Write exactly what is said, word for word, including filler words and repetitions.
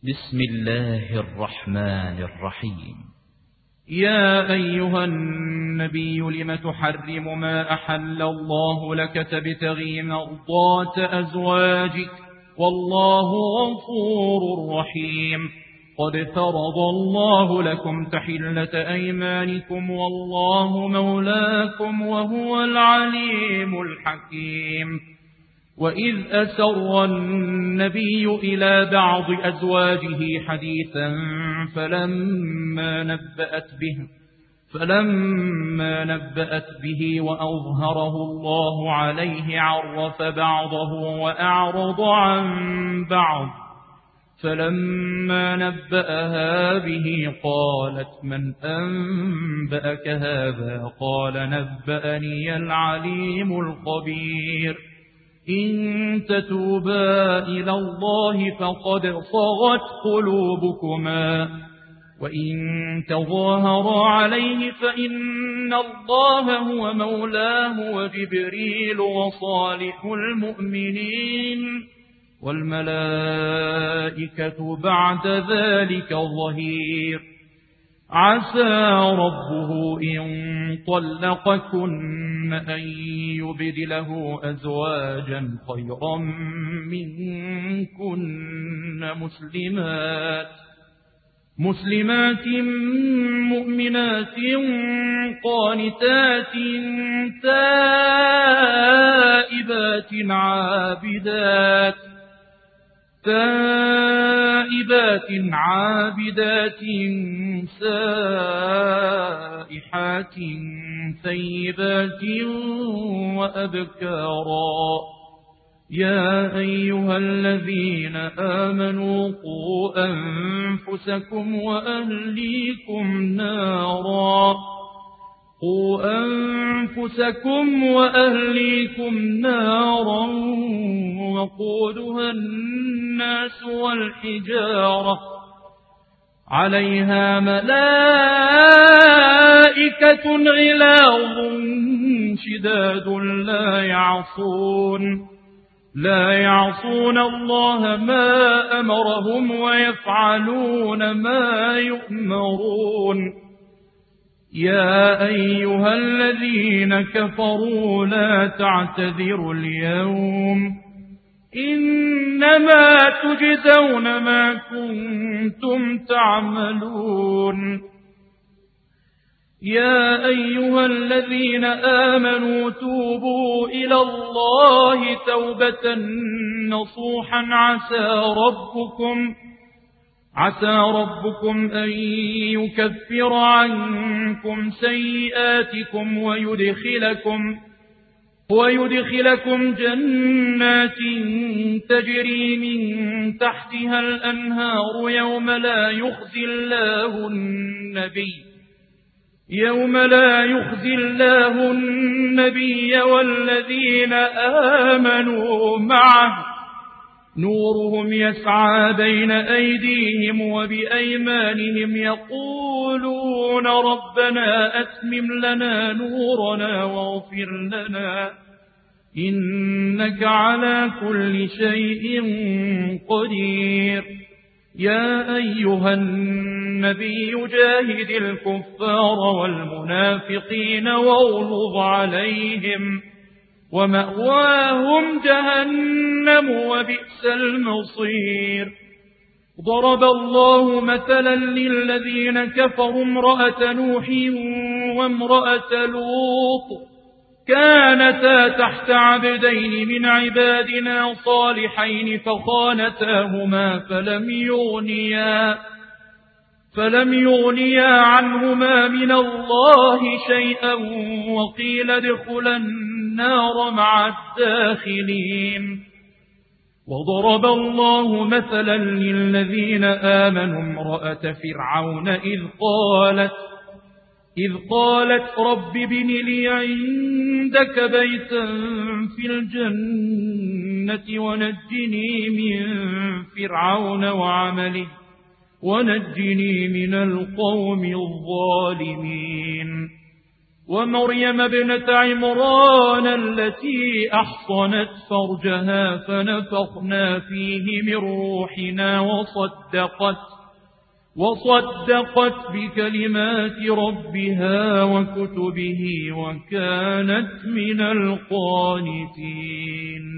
بسم الله الرحمن الرحيم. يا أيها النبي لم تحرم ما أحل الله لك تبتغي مرضات أزواجك والله غفور رحيم. قد فرض الله لكم تحلة أيمانكم والله مولاكم وهو العليم الحكيم. وإذ أسر النبي إلى بعض أزواجه حديثا فلما نبأت به فلما نبأت به وأظهره الله عليه عرف بعضه وأعرض عن بعض. فلما نبأها به قالت من أنبأك هذا؟ قال نبأني العليم الخبير. إن تتوبا إلى الله فقد صغت قلوبكما وإن تظاهرا عليه فإن الله هو مولاه وجبريل وصالح المؤمنين والملائكة بعد ذلك ظهير. عسى ربه إن طلقكن أن يبدله أزواجا خيرا منكن مسلمات مسلمات مؤمنات قانتات تائبات عابدات تائبات عابدات سائحات ثيبات وأبكارا. يا أيها الذين آمنوا قوا أنفسكم وأهليكم نارا قوا أنفسكم وأهليكم نارا وقودها الناس والحجارة عليها ملائكة غلاظ شداد لا يعصون لا يعصون الله ما أمرهم ويفعلون ما يؤمرون. يا أيها الذين كفروا لا تعتذروا اليوم إنما تجزون ما كنتم تعملون. يا أيها الذين آمنوا توبوا إلى الله توبة نصوحا عسى ربكم عسى ربكم أن يكفر عنكم سيئاتكم ويدخلكم ويدخلكم جنات تجري من تحتها الأنهار يوم لا يخزي الله النبي يوم لا يخزي الله النبي والذين آمنوا معه نورهم يسعى بين أيديهم وبأيمانهم يقولون ربنا أتمم لنا نورنا واغفر لنا إنك على كل شيء قدير. يا أيها النبي جاهد الكفار والمنافقين واغلظ عليهم ومأواهم جهنم وبئس المصير. ضرب الله مثلا للذين كفروا امرأة نوح وامرأة لوط كانتا تحت عبدين من عبادنا صالحين فخانتاهما فلم يغنيا فلم يغنيا عنهما من الله شيئا وقيل ادخلا النار مع الداخلين. وضرب الله مثلا للذين آمنوا امرأة فرعون إذ قالت إذ قالت رب ابن لي عندك بيتا في الجنة ونجني من فرعون وعمله ونجني من القوم الظالمين. ومريم ابنة عمران التي أحصنت فرجها فنفخنا فيه من روحنا وصدقت وصدقت بكلمات ربها وكتبه وكانت من القانتين.